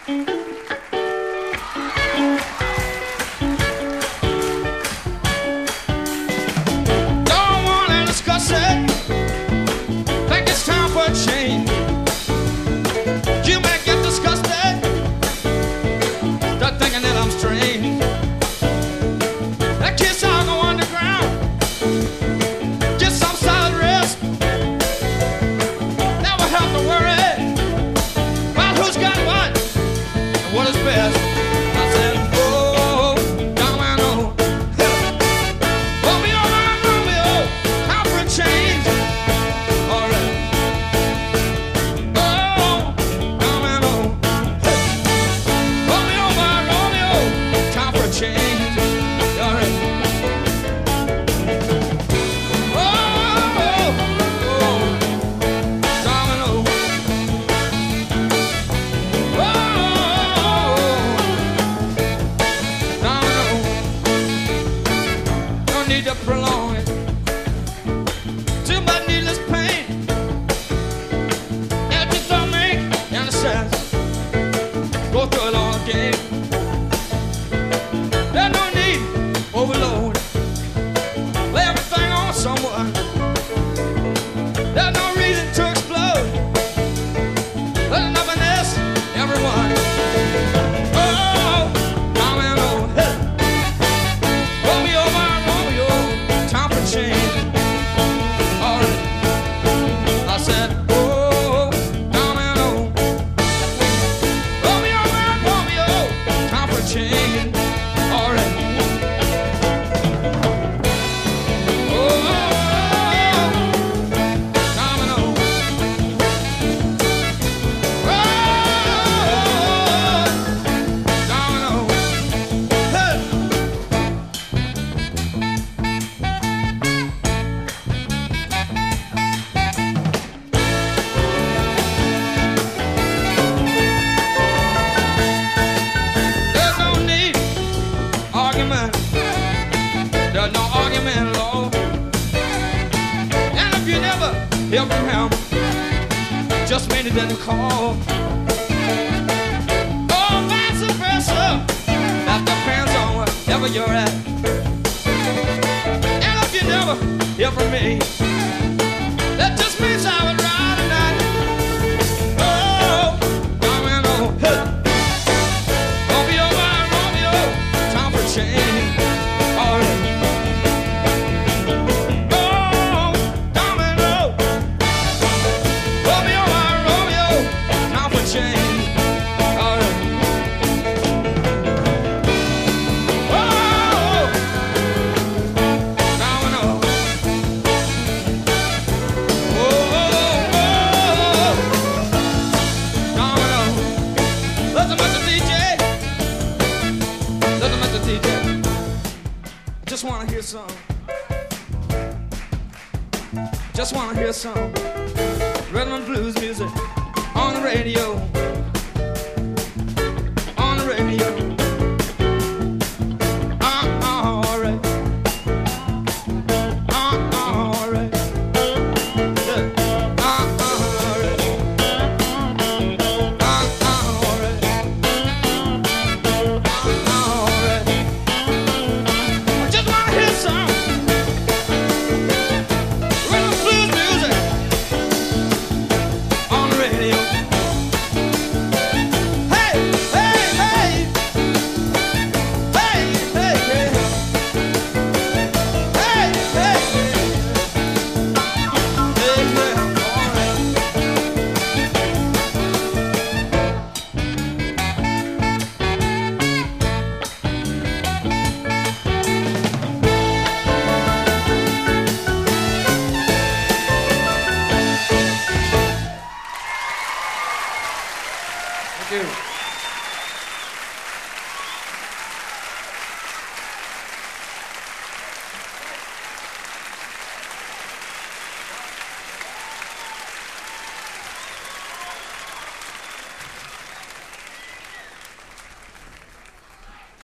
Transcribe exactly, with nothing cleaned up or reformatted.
Don't wanna discuss it. Think it's time for a change. You may get disgusted. Start thinking that I'm strange. That kiss I'll go underground. Get some solid rest. Never have to worry about who's got what and what is best. I said, oh, Domino, Romeo, Romeo, time for a change. All right. Oh, Domino, Romeo, Romeo, time for a change. All right. Need to prolong it. Too much needless pain. It just don't make any sense. Go through it all again. There's no need overload. Lay everything on someone. There's no reason to explode. There's nothing else, everyone. Oh, Domino, hey. Romeo, my Romeo, time for change. All right. I said, oh, Domino, Romeo, my Romeo, time for change. All right. Oh, Domino. Oh, Domino. Hey. There's no need argument. There's no argument at all. And if you never hear from him, just mean it didn't call. Oh, vice versa. That depends on wherever you're at. And if you never hear from me, that just means I would ride tonight. Oh, Domino, hey. Romeo, my Romeo, time for change. All right. Oh, Domino, Romeo, my Romeo, time for change. All right. Oh, Domino. Oh, oh, oh, Domino. Listen, Mister D J. Listen, Mister D J. Just wanna hear some. Just wanna hear some rhythm and blues music on the radio.